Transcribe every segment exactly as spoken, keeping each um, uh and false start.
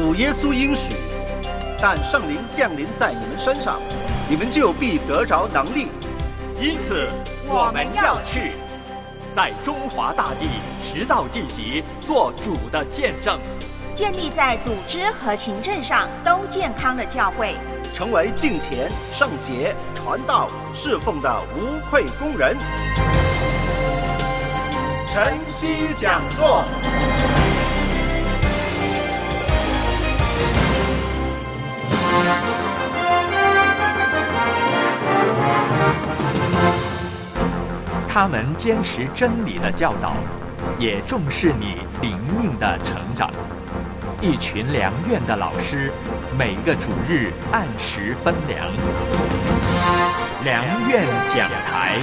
主耶稣应许，但圣灵降临在你们身上，你们就必得着能力。 因此我们要去，在中华大地直到地极做主的见证， 建立在组织和行政上都健康的教会， 成为敬虔、圣洁、传道、侍奉的无愧工人。晨曦讲座。 他们坚持真理的教导，也重视你灵命的成长。一群良院的老师，每个主日按时分粮。良院讲台。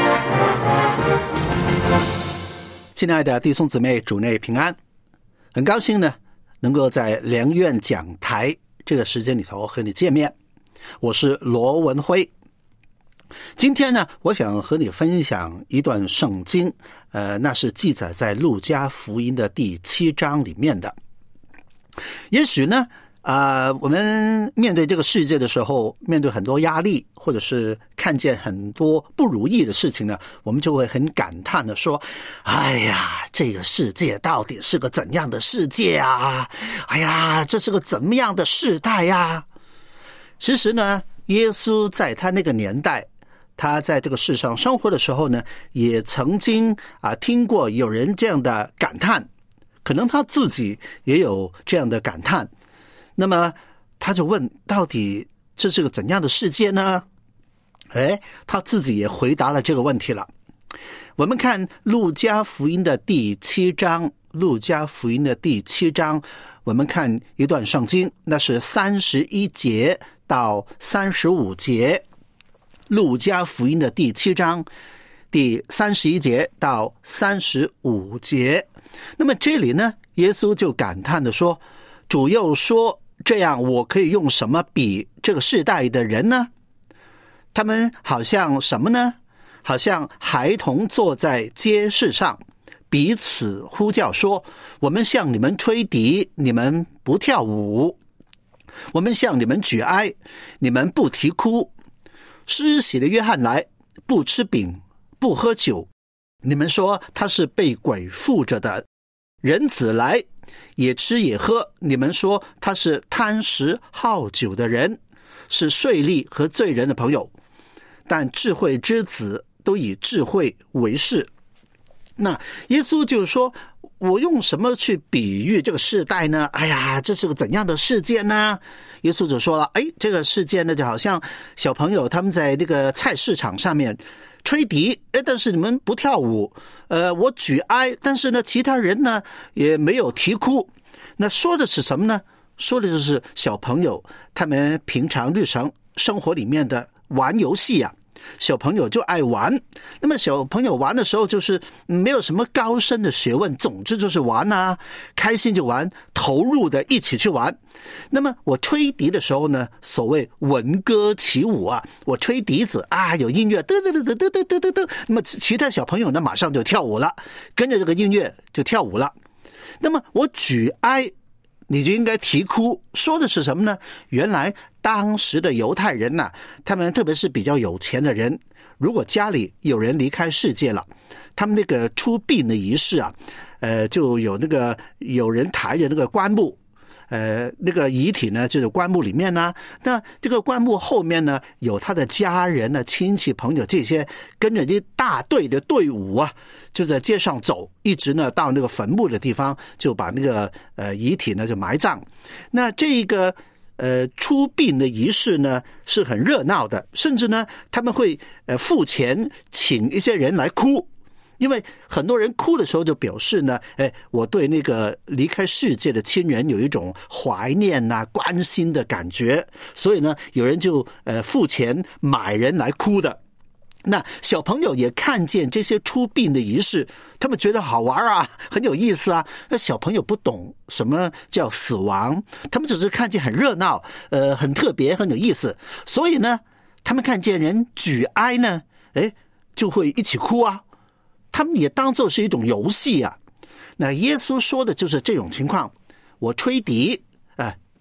亲爱的弟兄姊妹，主内平安。很高兴呢，能够在良院讲台这个时间里头和你见面。我是罗文辉。今天呢，我想和你分享一段圣经，呃，那是记载在路加福音的第七章里面的。也许呢，啊、呃，我们面对这个世界的时候，面对很多压力，或者是看见很多不如意的事情呢，我们就会很感叹的说：“哎呀，这个世界到底是个怎样的世界啊？哎呀，这是个怎么样的世代呀？”其实呢，耶稣在他那个年代，他在这个世上生活的时候呢，也曾经啊听过有人这样的感叹，可能他自己也有这样的感叹。那么他就问，到底这是个怎样的世界呢？哎，他自己也回答了这个问题了。我们看路加福音的第七章，路加福音的第七章，我们看一段圣经，那是三十一节到三十五节。路加福音的第七章第三十一节到三十五节。那么这里呢，耶稣就感叹的说，主又说，这样我可以用什么比这个世代的人呢？他们好像什么呢？好像孩童坐在街市上，彼此呼叫说，我们向你们吹笛，你们不跳舞；我们向你们举哀，你们不啼哭。施洗的约翰来，不吃饼，不喝酒，你们说他是被鬼附着的；人子来，也吃也喝，你们说他是贪食好酒的人，是税吏和罪人的朋友。但智慧之子都以智慧为是。那耶稣就说，我用什么去比喻这个世代呢？哎呀，这是个怎样的世界呢？耶稣就说了，哎，这个世界呢，就好像小朋友他们在那个菜市场上面吹笛，哎，但是你们不跳舞，呃，我举哀，但是呢，其他人呢也没有啼哭。那说的是什么呢？说的就是小朋友他们平常日常生活里面的玩游戏啊。小朋友就爱玩，那么小朋友玩的时候就是没有什么高深的学问，总之就是玩啊，开心就玩，投入的一起去玩。那么我吹笛的时候呢，所谓闻歌起舞啊，我吹笛子啊，有音乐，嘚嘚嘚嘚嘚嘚嘚嘚，那么其他小朋友呢马上就跳舞了，跟着这个音乐就跳舞了。那么我举哀，你就应该啼哭，说的是什么呢？原来当时的犹太人呐、啊，他们特别是比较有钱的人，如果家里有人离开世界了，他们那个出殡的仪式啊，呃，就有那个有人抬着那个棺木，呃，那个遗体呢就是棺木里面呢、啊，那这个棺木后面呢有他的家人呢、亲戚朋友这些，跟着一大队的队伍啊，就在街上走，一直呢到那个坟墓的地方，就把那个呃遗体呢就埋葬。那这个呃出殡的仪式呢是很热闹的，甚至呢他们会呃付钱请一些人来哭。因为很多人哭的时候就表示呢，哎，我对那个离开世界的亲人有一种怀念啊、关心的感觉，所以呢，有人就呃付钱买人来哭的。那小朋友也看见这些出殡的仪式，他们觉得好玩啊，很有意思啊。那小朋友不懂什么叫死亡，他们只是看见很热闹，呃，很特别，很有意思。所以呢，他们看见人举哀呢，哎，就会一起哭啊。他们也当作是一种游戏啊。那耶稣说的就是这种情况，我吹笛啊，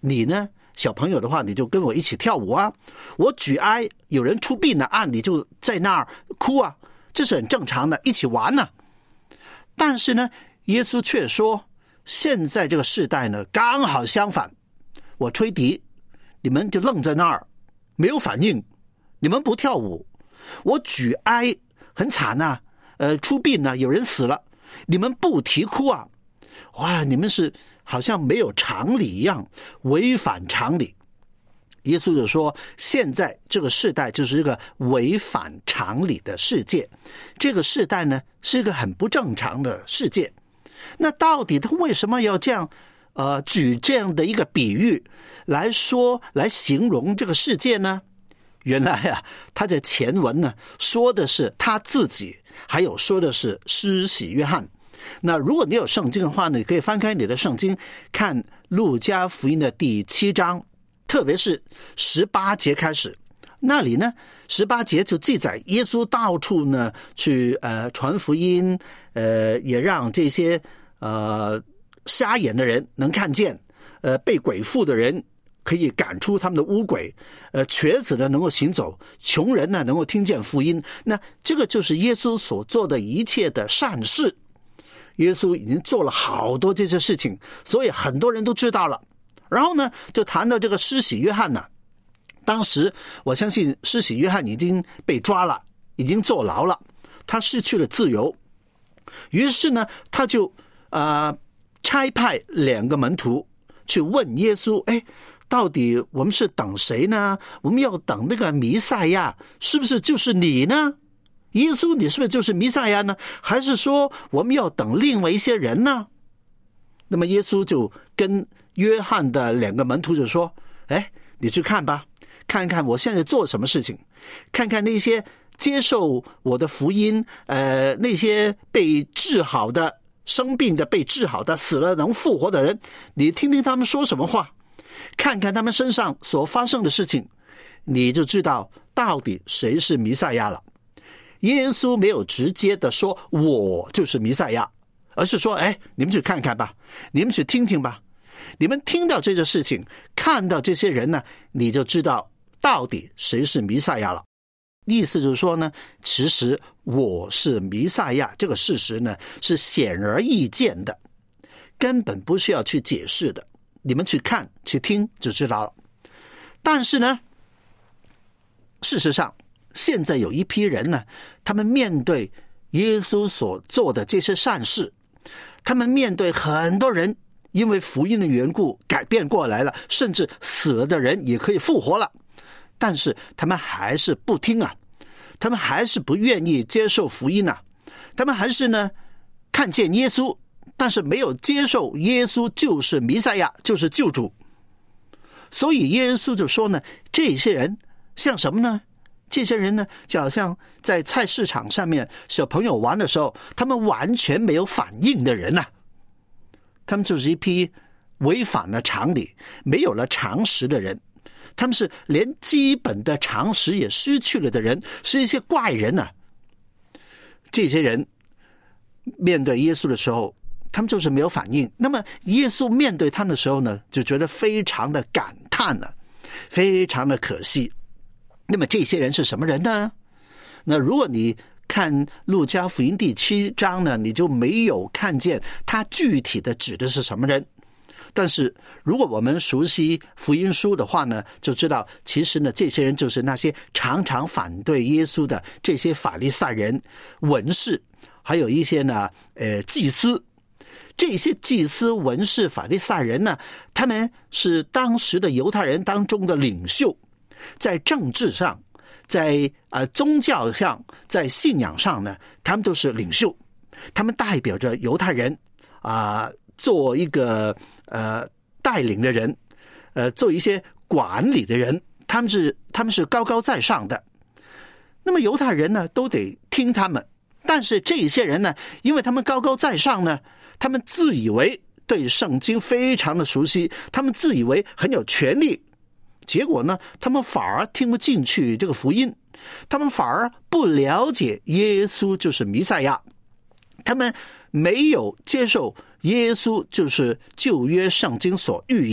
你呢小朋友的话，你就跟我一起跳舞啊。我举哀，有人出殡了啊，你就在那儿哭啊，这是很正常的，一起玩啊。但是呢，耶稣却说，现在这个世代呢，刚好相反。我吹笛，你们就愣在那儿，没有反应；你们不跳舞。我举哀，很惨啊，呃，出殡呢，有人死了，你们不啼哭啊。哇，你们是好像没有常理一样，违反常理。耶稣就说，现在这个世代就是一个违反常理的世界，这个世代呢是一个很不正常的世界。那到底他为什么要这样呃举这样的一个比喻来说来形容这个世界呢？原来啊，他的前文呢说的是他自己，还有说的是施洗约翰。那如果你有圣经的话呢，你可以翻开你的圣经，看路加福音的第七章，特别是十八节开始，那里呢十八节就记载耶稣到处呢去呃传福音，呃也让这些呃瞎眼的人能看见，呃被鬼附的人可以赶出他们的污鬼，呃瘸子呢能够行走，穷人呢能够听见福音。那这个就是耶稣所做的一切的善事。耶稣已经做了好多这些事情，所以很多人都知道了。然后呢就谈到这个施洗约翰呢，当时我相信施洗约翰已经被抓了，已经坐牢了，他失去了自由。于是呢他就呃差派两个门徒去问耶稣，哎，到底我们是等谁呢？我们要等那个弥赛亚，是不是就是你呢？耶稣，你是不是就是弥赛亚呢？还是说我们要等另外一些人呢？那么耶稣就跟约翰的两个门徒就说，哎，你去看吧，看看我现在做什么事情，看看那些接受我的福音，呃，那些被治好的、生病的被治好的、死了能复活的人，你听听他们说什么话，看看他们身上所发生的事情，你就知道到底谁是弥赛亚了。耶稣没有直接的说我就是弥赛亚，而是说，哎，你们去看看吧，你们去听听吧，你们听到这个事情，看到这些人呢，你就知道到底谁是弥赛亚了。意思就是说呢，其实我是弥赛亚这个事实呢是显而易见的，根本不需要去解释的，你们去看去听就知道了。但是呢，事实上现在有一批人呢，他们面对耶稣所做的这些善事，他们面对很多人因为福音的缘故改变过来了，甚至死了的人也可以复活了，但是他们还是不听啊，他们还是不愿意接受福音啊，他们还是呢看见耶稣，但是没有接受耶稣就是弥赛亚，就是救主。所以耶稣就说呢，这些人像什么呢？这些人呢就好像在菜市场上面小朋友玩的时候，他们完全没有反应的人啊，他们就是一批违反了常理、没有了常识的人，他们是连基本的常识也失去了的人，是一些怪人啊。这些人面对耶稣的时候，他们就是没有反应。那么耶稣面对他们的时候呢，就觉得非常的感叹了、啊，非常的可惜。那么这些人是什么人呢？那如果你看路加福音第七章呢，你就没有看见他具体的指的是什么人。但是如果我们熟悉福音书的话呢，就知道其实呢，这些人就是那些常常反对耶稣的这些法利赛人、文士，还有一些呢呃祭司。这些祭司、文士、法利赛人呢，他们是当时的犹太人当中的领袖，在政治上，在呃宗教上，在信仰上呢，他们都是领袖，他们代表着犹太人啊、呃，做一个呃带领的人，呃做一些管理的人，他们是他们是高高在上的。那么犹太人呢，都得听他们，但是这些人呢，因为他们高高在上呢，他们自以为对圣经非常的熟悉，他们自以为很有权利。结果呢，他们反而听不进去这个福音，他们反而不了解耶稣就是弥赛亚，他们没有接受耶稣就是旧约圣经所预言的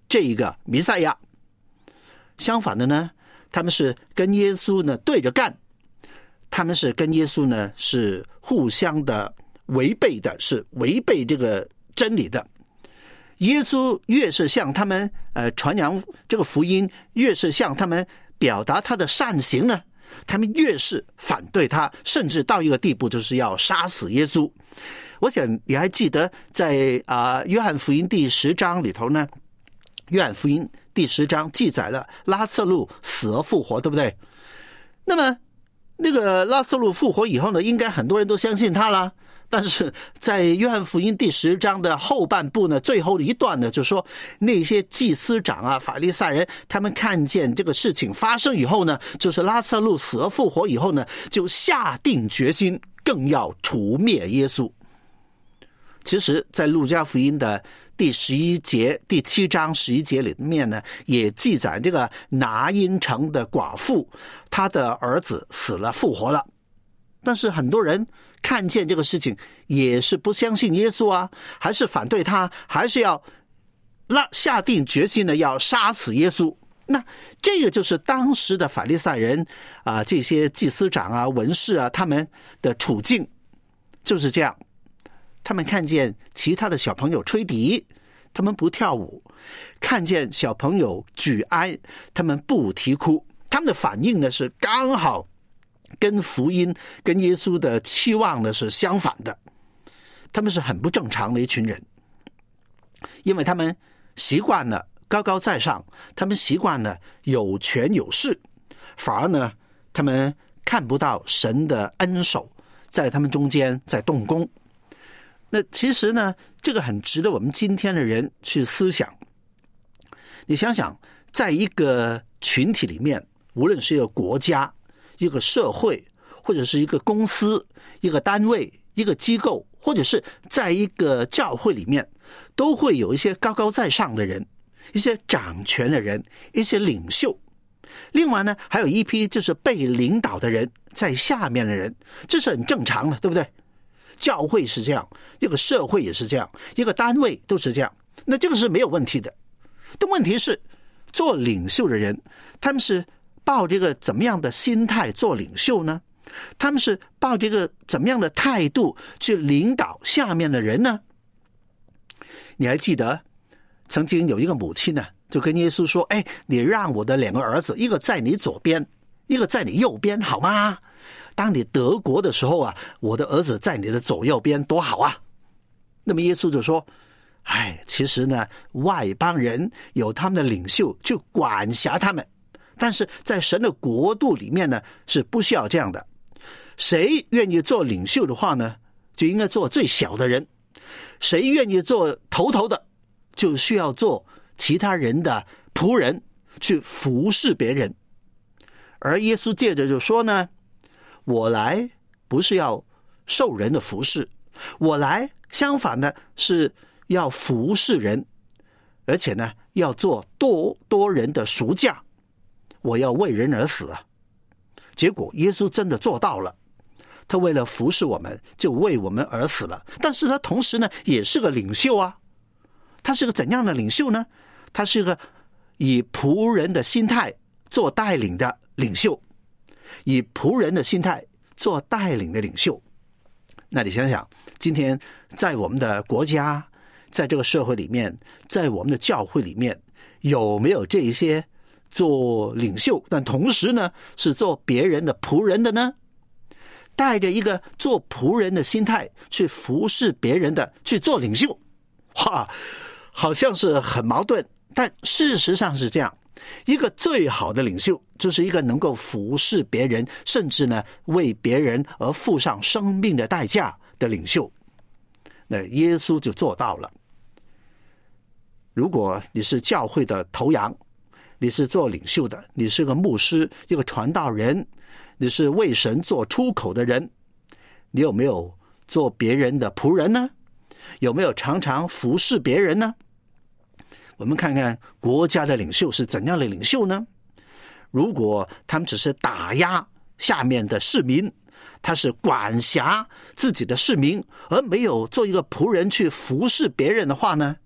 这一个弥赛亚。相反的呢，他们是跟耶稣呢对着干，他们是跟耶稣呢是互相的违背的，是违背这个真理的。耶稣越是向他们呃传扬这个福音，越是向他们表达他的善行呢，他们越是反对他，甚至到一个地步就是要杀死耶稣。我想你还记得在啊、呃、约翰福音第十章里头呢，约翰福音第十章记载了拉撒路死而复活，对不对？那么那个拉撒路复活以后呢，应该很多人都相信他了。但是在约翰福音第十章的后半部呢，最后一段呢，就说那些祭司长啊、法利赛人，他们看见这个事情发生以后呢，就是拉撒路死而复活以后呢，就下定决心更要除灭耶稣。其实在路加福音的第十一节第七章十一节里面呢，也记载这个拿因城的寡妇，她的儿子死了复活了。但是很多人看见这个事情也是不相信耶稣啊，还是反对他，还是要下定决心的要杀死耶稣。那这个就是当时的法利赛人啊，这些祭司长啊、文士啊，他们的处境就是这样。他们看见其他的小朋友吹笛，他们不跳舞；看见小朋友举哀，他们不啼哭。他们的反应呢是刚好跟福音、跟耶稣的期望呢是相反的。他们是很不正常的一群人，因为他们习惯了高高在上，他们习惯了有权有势，反而呢，他们看不到神的恩手在他们中间在动工。那其实呢，这个很值得我们今天的人去思想。你想想，在一个群体里面，无论是一个国家、一个社会，或者是一个公司、一个单位、一个机构，或者是在一个教会里面，都会有一些高高在上的人，一些掌权的人，一些领袖。另外呢，还有一批就是被领导的人，在下面的人，这是很正常的，对不对？教会是这样，一个社会也是这样，一个单位都是这样，那这个是没有问题的。但问题是，做领袖的人，他们是抱这个怎么样的心态做领袖呢？他们是抱这个怎么样的态度去领导下面的人呢？你还记得曾经有一个母亲呢，就跟耶稣说：哎，你让我的两个儿子，一个在你左边，一个在你右边，好吗？当你得国的时候啊，我的儿子在你的左右边，多好啊。那么耶稣就说：哎，其实呢，外邦人有他们的领袖去管辖他们，但是在神的国度里面呢，是不需要这样的。谁愿意做领袖的话呢，就应该做最小的人；谁愿意做头头的，就需要做其他人的仆人，去服侍别人。而耶稣接着就说呢，我来不是要受人的服侍，我来相反呢是要服侍人，而且呢要做多多人的赎价，我要为人而死啊。结果耶稣真的做到了，他为了服侍我们，就为我们而死了。但是他同时呢也是个领袖啊。他是个怎样的领袖呢？他是个以仆人的心态做带领的领袖，以仆人的心态做带领的领袖。那你想想，今天在我们的国家，在这个社会里面，在我们的教会里面，有没有这一些做领袖，但同时呢是做别人的仆人的呢？带着一个做仆人的心态去服侍别人的，去做领袖，哇，好像是很矛盾，但事实上是这样。一个最好的领袖就是一个能够服侍别人，甚至呢为别人而付上生命的代价的领袖。那耶稣就做到了。如果你是教会的头羊，你是做领袖的，你是个牧师，一个传道人，你是为神做出口的人，你有没有做别人的仆人呢？有没有常常服侍别人呢？我们看看国家的领袖是怎样的领袖呢？如果他们只是打压下面的市民，他是管辖自己的市民，而没有做一个仆人去服侍别人的话呢，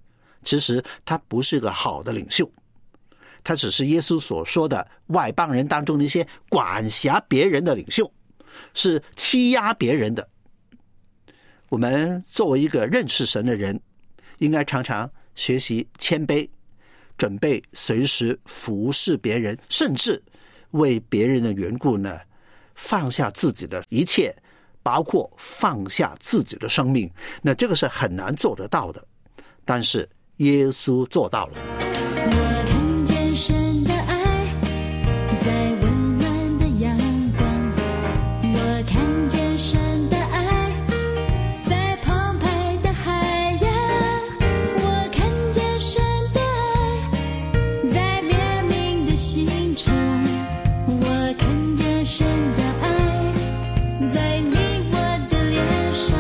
其实他不是个好的领袖，他只是耶稣所说的外邦人当中的一些管辖别人的领袖，是欺压别人的。我们作为一个认识神的人，应该常常学习谦卑，准备随时服侍别人，甚至为别人的缘故呢，放下自己的一切，包括放下自己的生命。那这个是很难做得到的，但是耶稣做到了。 我看见神的爱在温暖的阳光，我看见神的爱在澎湃的海洋，我看见神的爱在怜悯的心肠，我看见神的爱在你我的脸上，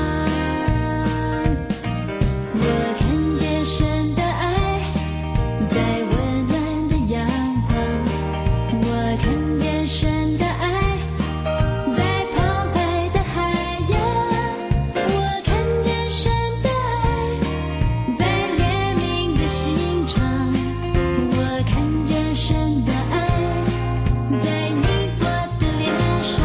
我看见神的爱在温暖的阳光，我看见神的爱在澎湃的海洋，我看见神的爱在怜悯的心肠，我看见神的爱在你我的脸上，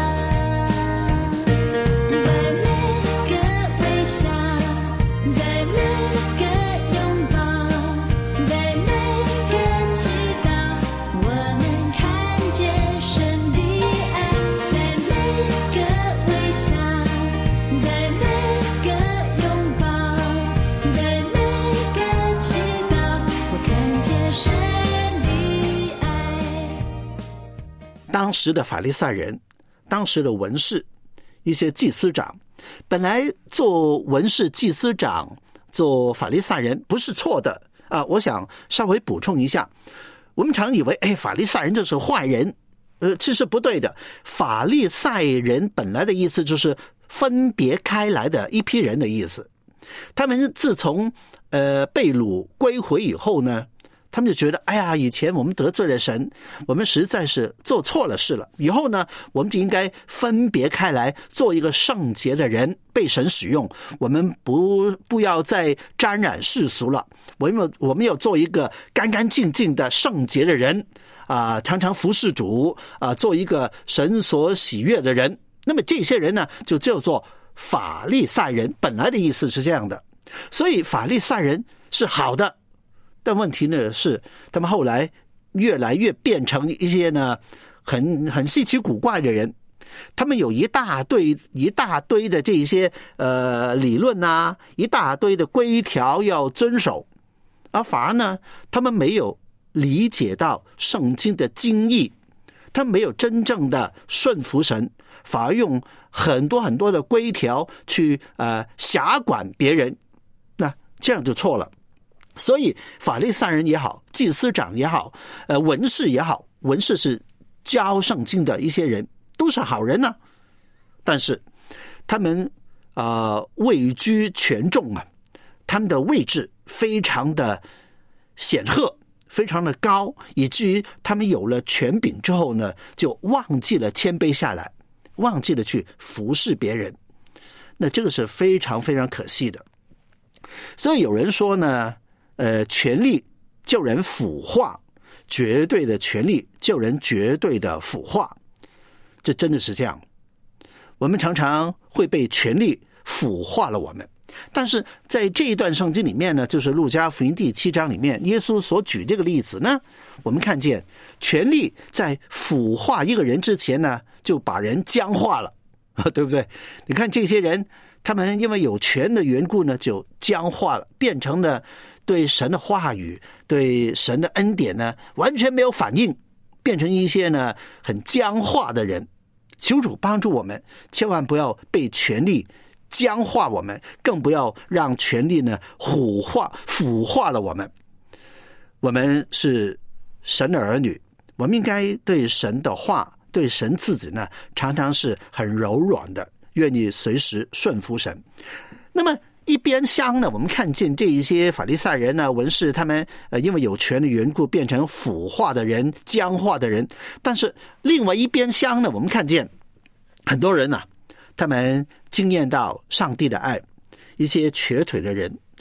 在每个微笑，在每个拥抱，在每个祈祷，我能看见神的爱，在每个微笑，在每个拥抱，在每个祈祷，我看见神的爱。 当时的法利赛人，当时的文士，一些祭司长，本来做文士、祭司长、做法利赛人不是错的啊。我想稍微补充一下，我们常以为，哎，法利赛人就是坏人，呃，其实不对的。法利赛人本来的意思就是分别开来的一批人的意思。他们自从呃被掳归回以后呢，他们就觉得，哎呀，以前我们得罪了神，我们实在是做错了事了，以后呢，我们就应该分别开来，做一个圣洁的人，被神使用。我们不不要再沾染世俗了，我们我们要做一个干干净净的圣洁的人啊、常常服侍主啊、做一个神所喜悦的人。那么这些人呢，就叫做法利赛人，本来的意思是这样的。所以法利赛人是好的。但问题呢是，他们后来越来越变成一些呢很很稀奇古怪的人。他们有一大堆一大堆的这些呃理论啊，一大堆的规条要遵守，而反而呢，他们没有理解到圣经的精义，他们没有真正的顺服神，反而用很多很多的规条去呃辖管别人，那这样就错了。所以法利赛人也好，祭司长也好，呃，文士也好，文士是教圣经的一些人，都是好人呢、啊。但是他们啊、呃、位居权重啊，他们的位置非常的显赫，非常的高，以至于他们有了权柄之后呢，就忘记了谦卑下来，忘记了去服侍别人。那这个是非常非常可惜的。所以有人说呢，呃，权力救人腐化，绝对的权力救人绝对的腐化，这真的是这样。我们常常会被权力腐化了我们，但是在这一段圣经里面呢，就是路加福音第七章里面，耶稣所举这个例子呢，我们看见权力在腐化一个人之前呢，就把人僵化了，对不对？你看这些人，他们因为有权的缘故呢，就僵化了，变成了对神的话语，对神的恩典呢，完全没有反应，变成一些呢很僵化的人。求主帮助我们，千万不要被权力僵化我们，更不要让权力呢腐化腐化了我们。我们是神的儿女，我们应该对神的话，对神自己呢，常常是很柔软的，愿意随时顺服神。那么一边厢呢，我们看见这一些法利赛人呢、文士，他们呃因为有权的缘故变成腐化的人、僵化的人。但是另外一边厢呢，我们看见很多人呢、啊，他们经验到上帝的爱，一些瘸腿的人，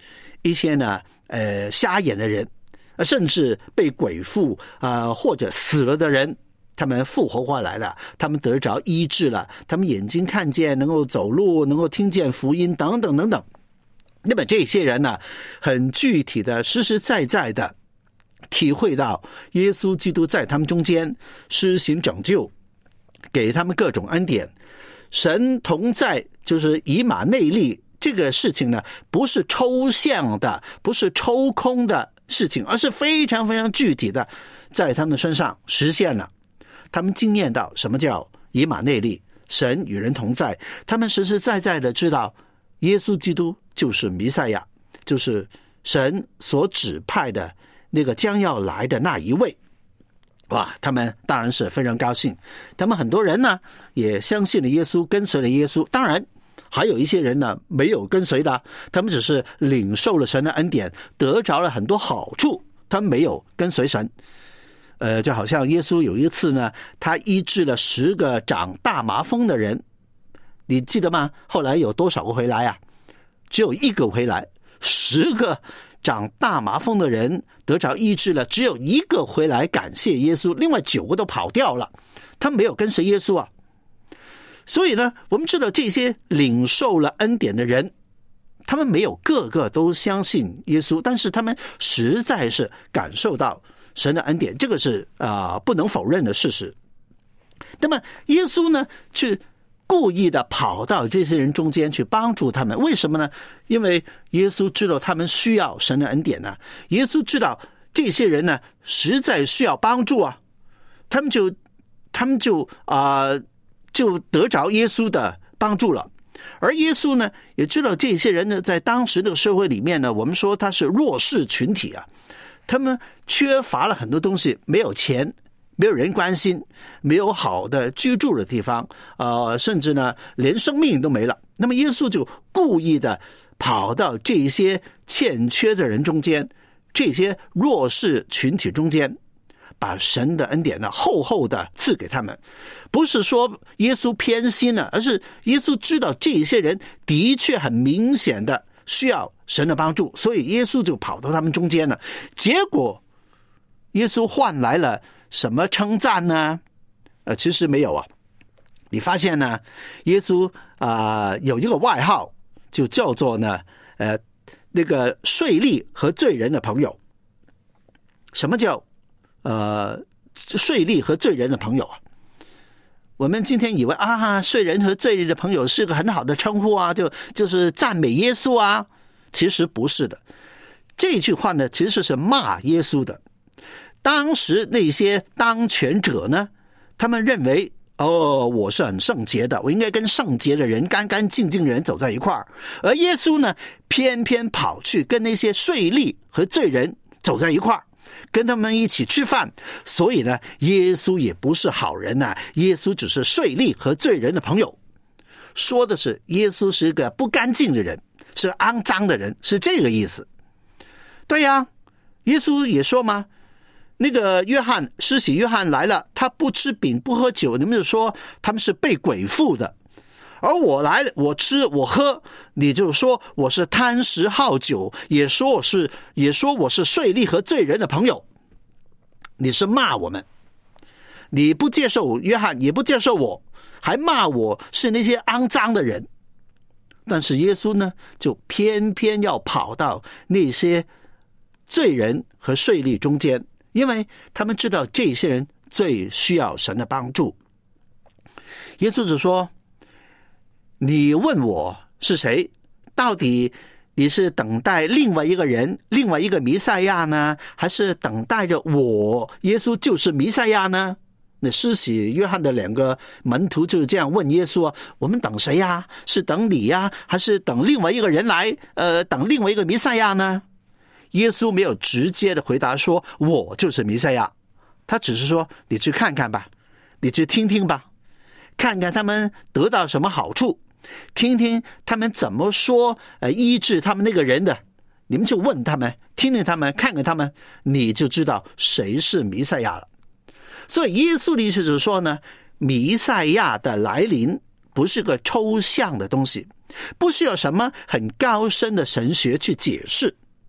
一些呢呃瞎眼的人，甚至被鬼附啊、呃、或者死了的人，他们复活过来了，他们得着医治了，他们眼睛看见，能够走路，能够听见福音等等等等。那么这些人呢，很具体的实实在在的体会到耶稣基督在他们中间施行拯救，给他们各种恩典，神同在，就是以马内利。这个事情呢，不是抽象的，不是抽空的事情，而是非常非常具体的在他们身上实现了。他们经验到什么叫以马内利，神与人同在，他们实实在在的知道耶稣基督就是弥赛亚，就是神所指派的那个将要来的那一位。哇，他们当然是非常高兴，他们很多人呢也相信了耶稣，跟随了耶稣。当然还有一些人呢没有跟随的，他们只是领受了神的恩典，得着了很多好处，他们没有跟随神。呃，就好像耶稣有一次呢，他医治了十个长大麻风的人，你记得吗？后来有多少个回来啊？只有一个回来。十个长大麻风的人得着医治了，只有一个回来感谢耶稣，另外九个都跑掉了，他们没有跟随耶稣啊。所以呢，我们知道这些领受了恩典的人，他们没有个个都相信耶稣，但是他们实在是感受到神的恩典，这个是啊、呃、不能否认的事实。那么耶稣呢，去故意的跑到这些人中间去帮助他们，为什么呢？因为耶稣知道他们需要神的恩典呢、啊，耶稣知道这些人呢实在需要帮助啊，他们就他们就啊、呃、就得着耶稣的帮助了。而耶稣呢也知道这些人呢在当时那个社会里面呢，我们说他是弱势群体啊，他们缺乏了很多东西，没有钱，没有人关心，没有好的居住的地方，呃，甚至呢连生命都没了。那么耶稣就故意的跑到这些欠缺的人中间，这些弱势群体中间，把神的恩典呢厚厚的赐给他们。不是说耶稣偏心了，而是耶稣知道这些人的确很明显的需要神的帮助，所以耶稣就跑到他们中间了。结果耶稣换来了什么称赞呢？呃，其实没有啊。你发现呢，耶稣啊、呃、有一个外号，就叫做呢呃那个税吏和罪人的朋友。什么叫呃税吏和罪人的朋友啊？我们今天以为啊，税人和罪人的朋友是个很好的称呼啊，就就是赞美耶稣啊。其实不是的，这句话呢其实是骂耶稣的。当时那些当权者呢，他们认为哦，我是很圣洁的，我应该跟圣洁的人、干干净净的人走在一块儿。而耶稣呢，偏偏跑去跟那些税吏和罪人走在一块儿，跟他们一起吃饭。所以呢，耶稣也不是好人啊，耶稣只是税吏和罪人的朋友。说的是耶稣是一个不干净的人，是肮脏的人，是这个意思。对呀，耶稣也说嘛，那个约翰，施洗约翰来了，他不吃饼不喝酒，你们就说他们是被鬼附的。而我来了，我吃我喝，你就说我是贪食好酒，也说我是也说我是税吏和罪人的朋友。你是骂我们，你不接受约翰，也不接受我，还骂我是那些肮脏的人。但是耶稣呢，就偏偏要跑到那些罪人和税吏中间，因为他们知道这些人最需要神的帮助。耶稣就说，你问我是谁，到底你是等待另外一个人，另外一个弥赛亚呢，还是等待着我耶稣就是弥赛亚呢？那施洗约翰的两个门徒就是这样问耶稣啊，我们等谁呀？是等你呀，还是等另外一个人来呃，等另外一个弥赛亚呢？耶稣没有直接的回答说我就是弥赛亚，他只是说你去看看吧，你去听听吧，看看他们得到什么好处，听听他们怎么说呃，医治他们那个人的，你们就问他们，听听他们，看看他们，你就知道谁是弥赛亚了。所以耶稣的意思就是说呢，弥赛亚的来临不是个抽象的东西，不需要什么很高深的神学去解释。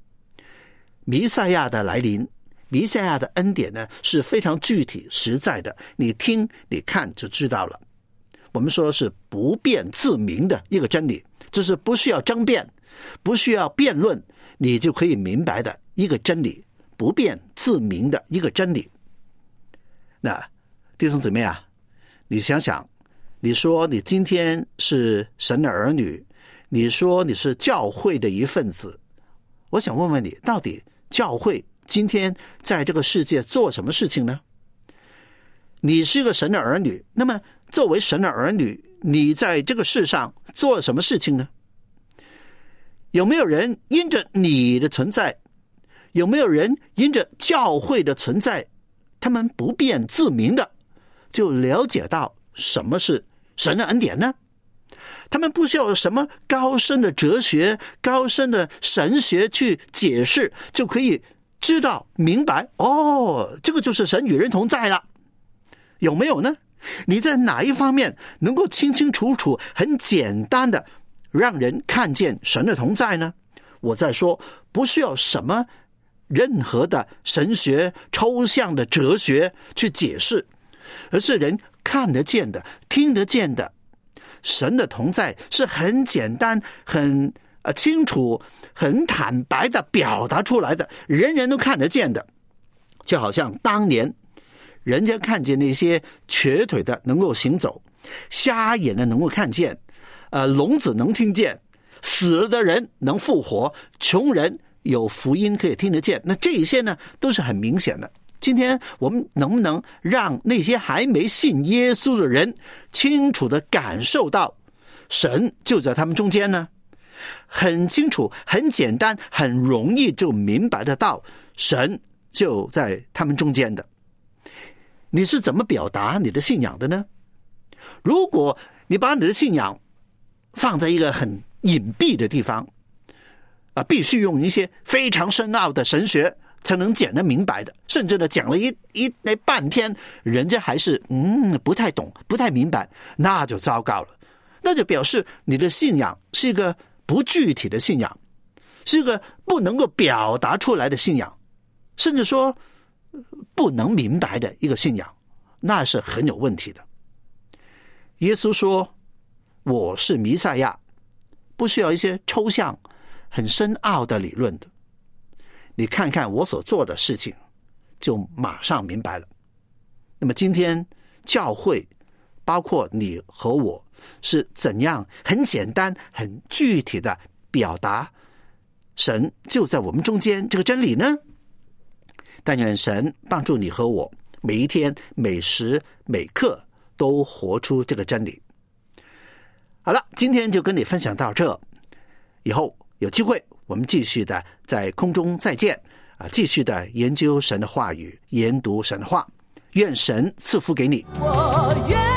弥赛亚的来临，弥赛亚的恩典呢是非常具体实在的，你听你看就知道了。我们说是不辩自明的一个真理，这是不需要争辩，不需要辩论，你就可以明白的一个真理，不辩自明的一个真理。那弟兄姊妹啊，你想想，你说你今天是神的儿女，你说你是教会的一份子，我想问问你，到底教会今天在这个世界做什么事情呢？你是一个神的儿女，那么作为神的儿女，你在这个世上做了什么事情呢？有没有人因着你的存在，有没有人因着教会的存在，他们不辩自明的就了解到什么是神的恩典呢？他们不需要什么高深的哲学、高深的神学去解释，就可以知道明白，哦，这个就是神与人同在了。有没有呢？你在哪一方面能够清清楚楚、很简单的让人看见神的同在呢？我在说，不需要什么任何的神学、抽象的哲学去解释，而是人看得见的、听得见的。神的同在是很简单、很呃清楚、很坦白的表达出来的，人人都看得见的。就好像当年人家看见那些瘸腿的能够行走，瞎眼的能够看见，呃，聋子能听见，死了的人能复活，穷人有福音可以听得见，那这一些呢都是很明显的。今天我们能不能让那些还没信耶稣的人清楚地感受到神就在他们中间呢？很清楚、很简单、很容易就明白得到神就在他们中间的。你是怎么表达你的信仰的呢？如果你把你的信仰放在一个很隐蔽的地方，啊，必须用一些非常深奥的神学才能讲得明白的，甚至呢讲了一一那半天，人家还是嗯不太懂、不太明白，那就糟糕了。那就表示你的信仰是一个不具体的信仰，是一个不能够表达出来的信仰，甚至说不能明白的一个信仰，那是很有问题的。耶稣说我是弥赛亚，不需要一些抽象很深奥的理论的，你看看我所做的事情就马上明白了。那么今天教会包括你和我是怎样很简单很具体的表达神就在我们中间这个真理呢？但愿神帮助你和我每一天每时每刻都活出这个真理。好了，今天就跟你分享到这，以后有机会我们继续的在空中再见啊，继续的研究神的话语，研读神的话，愿神赐福给你。 我愿